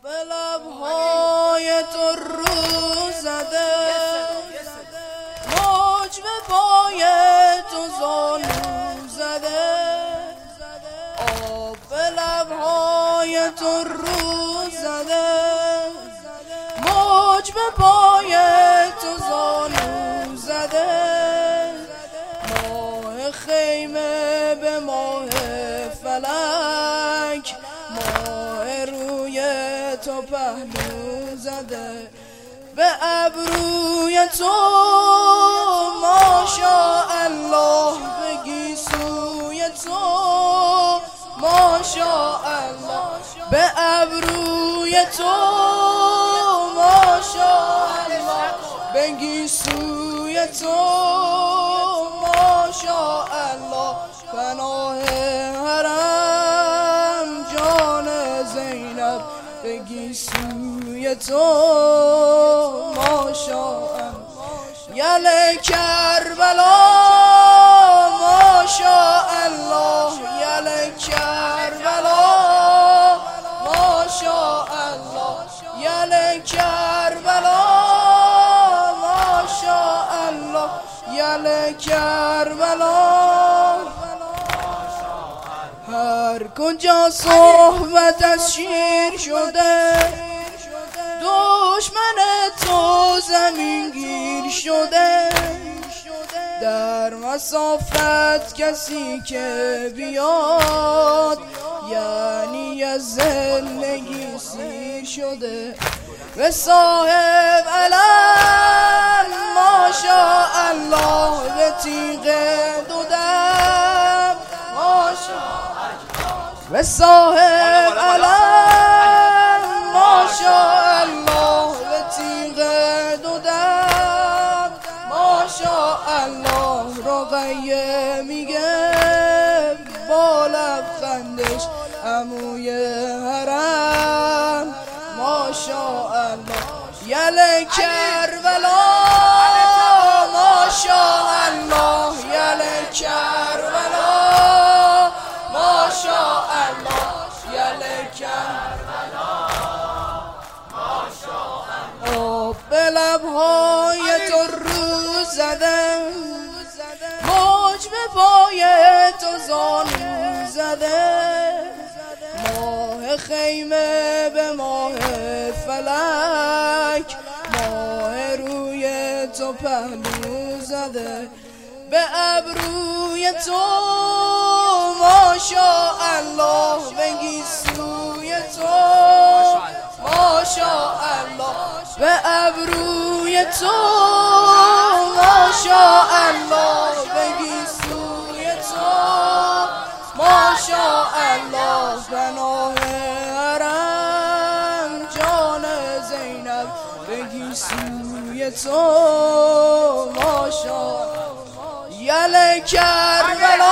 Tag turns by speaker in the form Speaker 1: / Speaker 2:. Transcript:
Speaker 1: به لبهای تو رو زده، موج به پای تو زانو زده. آب به لبهای تو رو زده، موج به پای تو زانو زده. ماه خیمه به ماه فلک، ماه روی تو پهلو زده. به ابروی تو ماشاءالله، بگی سوی تو ماشاءالله. به ابروی تو ماشاءالله، بگی سوی تو ماشاءالله. پناه حرم جان زینب، بگی سوی تو ماشاءالله. یل کربلا ماشاءالله، یل کربلا ماشاءالله، یل کربلا ماشاءالله، یل کربلا. هر کجا صحبت از شیر شده، دشمن تو زمین گیر شده. در مسافت کسی که بیاد، یعنی از زندگی سیر شده. به صاحب علم ماشاءالله، به تیغ دودم ماشاءالله. به صاحب علم ماشاءالله، به تیغ دودم ماشاءالله. رقیه میگه با لبخندش عموی حرم ماشاءالله. یل کربلا ماشاءالله، یل کربلا ماشاءالله، یل کربلا ماشاءالله. به لبهای تو رو زده، موج به پای تو زانو زده. ماه خیمه به ماه فلک، ماه روی تو پهلو زده. به ابروی تو ماشاءالله، بگی سوی تو ماشاءالله. به ابروی تو ماشاءالله، بگی سوی تو ماشاءالله. پناه حرم جان زینب، بگی سوی تو ماشاءالله. یل کربلا